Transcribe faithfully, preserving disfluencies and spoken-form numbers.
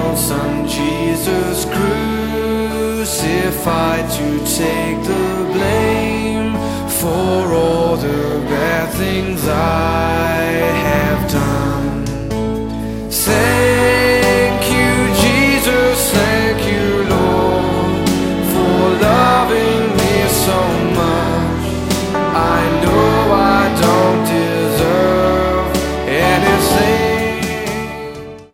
own Son Jesus, crucified to take the blame for all the bad things I have done. Thank you, Jesus, thank you, Lord, for loving me so much. I know